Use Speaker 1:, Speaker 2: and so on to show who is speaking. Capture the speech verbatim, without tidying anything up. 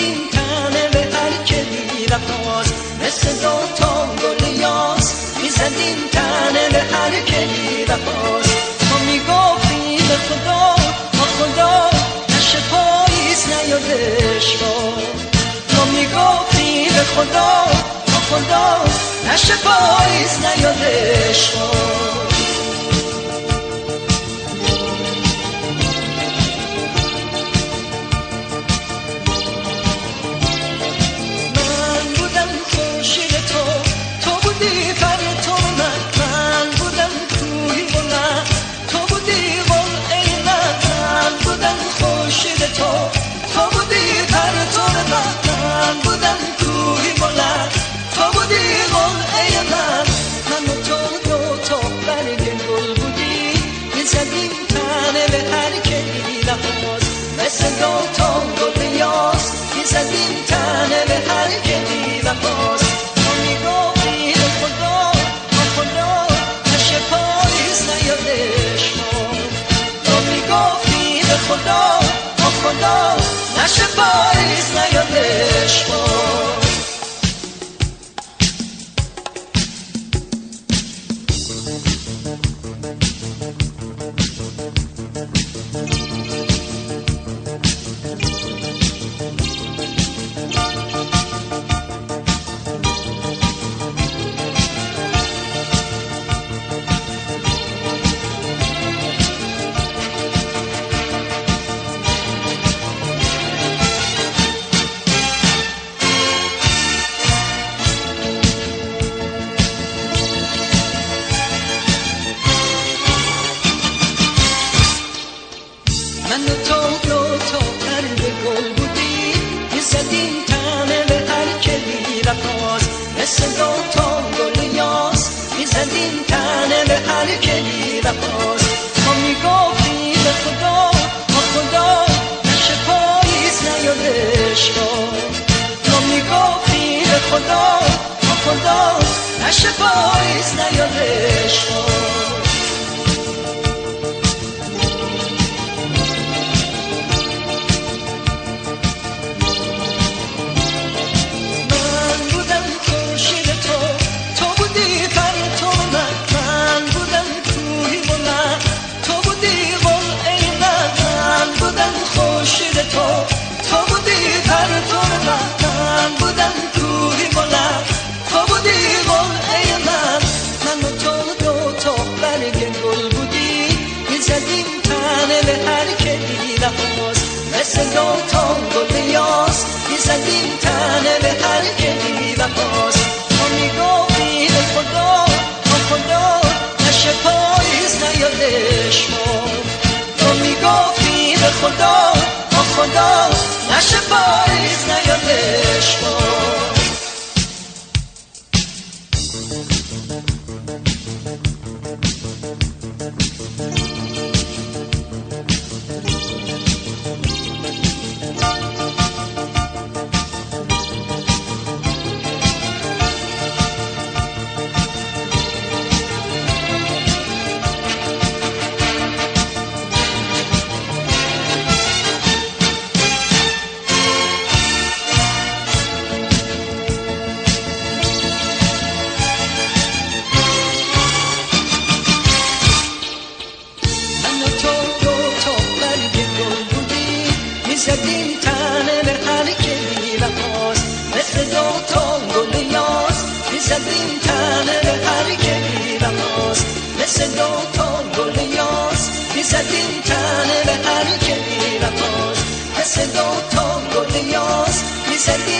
Speaker 1: میزدیم تنه به هر که بی وفاست، مثل دوتا گل یاس میزدیم تنه به هر که بی وفاست. ما میگفتیم به خدا ما خدا نشه پاییز نیادش با، ما میگفتیم به خدا ما خدا نشه پاییز نیادش با. مثل دوتا گل یاس میزدیم تنه به هر که بی وفاست. ما میگفتیم به خدا ما خدا نشه پاییز نیادش ما، ما میگفتیم به خدا ما خدا نشه پاییز نیادش ما. من و تو دو تا قلب گل بودیم میزدیم تنه به هر که بی وفاست، مثل دوتا گل یاس میزدیم تنه به هر که بی وفاست. ما میگفتیم به خدا ما خدا نشه پاییز نیادش با، ما میگفتیم به خدا ما خدا نشه پاییز نیادش با. مثل دوتا گل یاس میزدیم تنه به هر که بی وفاست. ما میگفتیم به خدا ما خدا نشه پاییز نیادش ما، ما میگفتیم به خدا ما خدا نشه پاییز نیادش ما. میزدیم تنه به هر که بی وفاست، مثل دوتا گل یاس میزدیم تنه به هر که بی وفاست، مثل دوتا گل یاس میزدیم تنه به هر که بی وفاست، مثل دوتا گل یاس میزدیم